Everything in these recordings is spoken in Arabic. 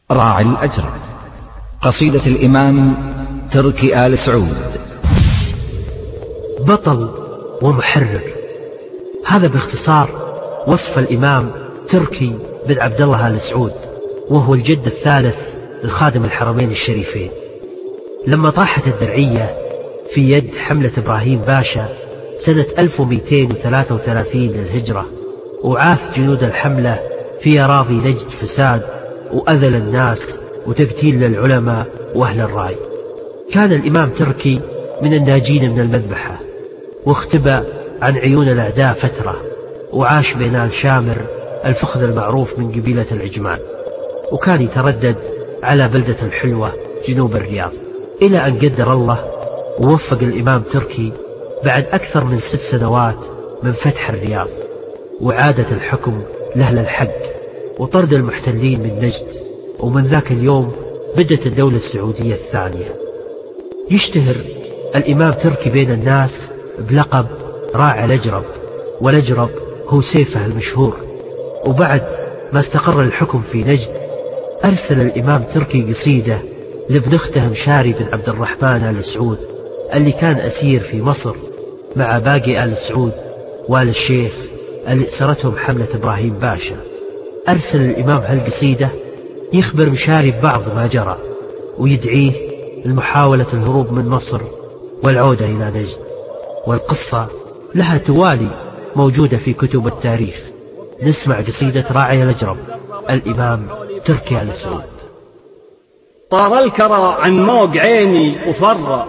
راعي الأجر. قصيدة الإمام تركي آل سعود. بطل ومحرر، هذا باختصار وصف الإمام تركي بن عبد الله آل سعود، وهو الجد الثالث لخادم الحرمين الشريفين. لما طاحت الدرعية في يد حملة إبراهيم باشا سنة 1233 للهجرة، وعاث جنود الحملة في أراضي نجد فساد وأذل الناس وتقتيل للعلماء وأهل الرأي، كان الإمام تركي من الناجين من المذبحة، واختبأ عن عيون الأعداء فترة، وعاش بين آل شامر الفخذ المعروف من قبيلة العجمان، وكان يتردد على بلدة الحلوة جنوب الرياض، إلى أن قدر الله ووفق الإمام تركي بعد أكثر من 6 سنوات من فتح الرياض وعادة الحكم لأهل الحق وطرد المحتلين من نجد. ومن ذاك اليوم بدت الدولة السعودية الثانية. يشتهر الإمام تركي بين الناس بلقب راعي الأجرب، والأجرب هو سيفه المشهور. وبعد ما استقر الحكم في نجد، أرسل الإمام تركي قصيدة لابن أخته مشاري بن عبد الرحمن آل سعود، اللي كان أسير في مصر مع باقي آل سعود وآل الشيخ اللي أسرتهم حملة إبراهيم باشا. أرسل الإمام هالقصيدة يخبر مشاري ببعض ما جرى، ويدعيه لمحاولة الهروب من مصر والعودة إلى نجد. والقصة لها توالي موجودة في كتب التاريخ. نسمع قصيدة راعي الأجرب الإمام تركي آل سعود. طار الكرى عن موج عيني وفر،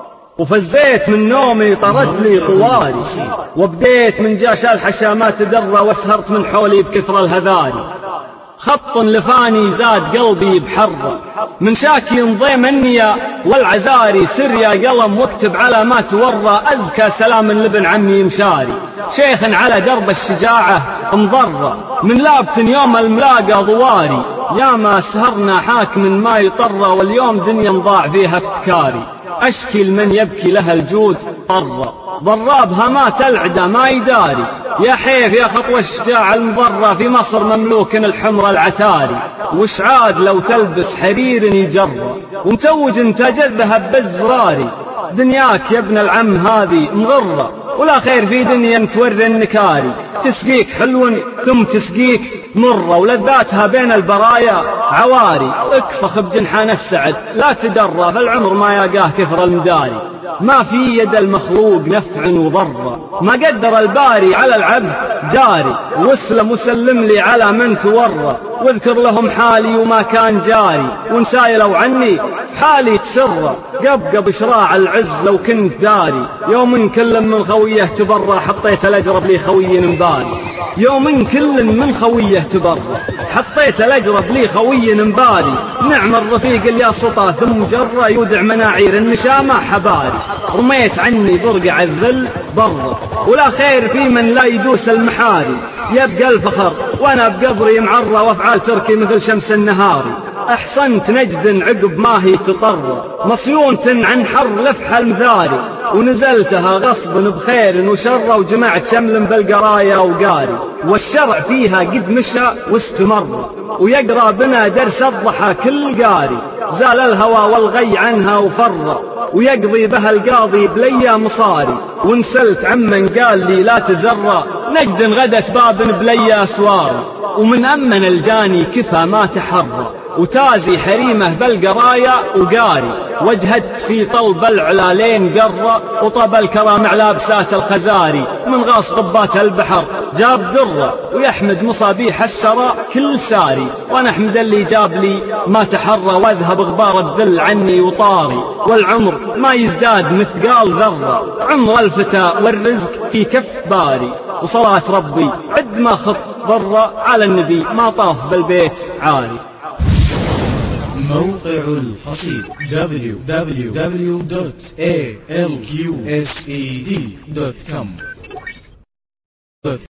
وفزيت من نومي طرت لي طواري، وبديت من جاش الحشامات درة، واسهرت من حولي بكثر الهذاري. خط لفاني زاد قلبي بحرة، من شاكي انضي مني والعزاري. سر يا قلم واكتب على ما تورى، أزكى سلام لابن عمي مشاري. شيخ على درب الشجاعة مضرة، من لابت يوم الملاقى ضواري. يا ما سهرنا حاكم ما يطر، واليوم دنيا ضاع فيها افتكاري. أشكي لمن يبكي لها الجود طرة، ضرابها ما تلعده ما يداري. يا حيف يا خطوة الشجاع المضرة، في مصر مملوك الحمر العتاري. وش عاد لو تلبس حرير يجرة، ومتوج انتاج الذهب بالزراري. دنياك يا ابن العم هذه مغرة، ولا خير في دنيا متوري النكاري. تسقيك حلو ثم تسقيك مرة، ولذاتها بين البرايا عواري. اكفخ بجنحان السعد لا تدرى، فالعمر ما يقاه كثر المداري. ما في يد المخلوق نفع وضرة، ما قدر الباري على العبد جاري. واسلم وسلم لي على من تورى، واذكر لهم حالي وما كان جاري. ونسايلوا عني حالي تسرى، قبقب شراع العز لو كنت داري. يوم كل من خويه تبرى، حطيت الأجرب لي خوي مباري. يوم كل من خويه تبرى، حطيت الأجرب لي خوي مباري. نعم الرفيق اللي سطى ثم جرى، يودع مناعير النشامة حباري. رميت عني برقع الذل برا، ولا خير في من لا يدوس المحاري. يبقى الفخر وانا بقبري معرى، وافعال تركي مثل شمس النهار. احصنت نجد عقب ما هي تطر، مصيونة عن حر لفح المثاري. ونزلتها غصب بخير وشر، وجمعت شمل بالقرايا وقاري. والشرع فيها قد مشى واستمر، ويقرأ بنا درس الضحى كل قاري. زال الهوى والغي عنها وفر، ويقضي بها القاضي بليا مصاري. ونسلت عمن قال لي لا تزرى، نجد غدت باب بليا أسوار. ومن أمن الجاني كفى ما تحرى، وتازي حريمه بالقرايا وقاري. وجهت في طلب العلالين قرة، وطب الكرام على بسات الخزاري. من غاص ضبات البحر جاب درة، ويحمد مصابيح السراء كل ساري. وانا احمد اللي جاب لي ما تحرى، واذهب غبار الذل عني وطاري. والعمر ما يزداد مثقال ذرة، عمر الفتى والرزق في كف باري. وصلاة ربي عد ما خط ضرة، على النبي ما طاف بالبيت عاري. موقع القصيد www.alqsed.com